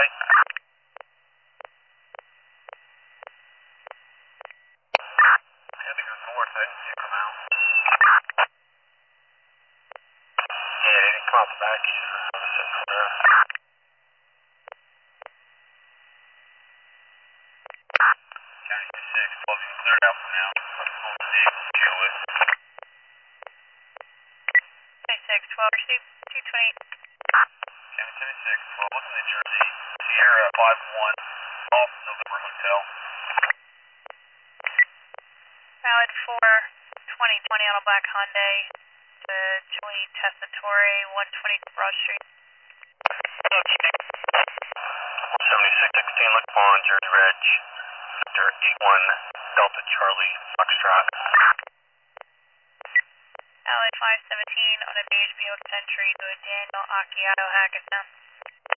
Charlie. I had to go north. I didn't see it come out. Yeah, they didn't come out the back either. I was sitting there. County 6, 12, you can clear it out for now. Let's go to deal with. 26, 12, receive 220. County 26, 12, look in New Jersey. Sierra 51, off November Hotel. Valid for 2020 on a black Hyundai to Julie Tessitore, 120 Broad Street. 7616, look on Jersey Reg. Victor 81 Delta Charlie Foxtrot. Valid 517 on a beige Buick Century to Daniel Acciato, Hackettstown.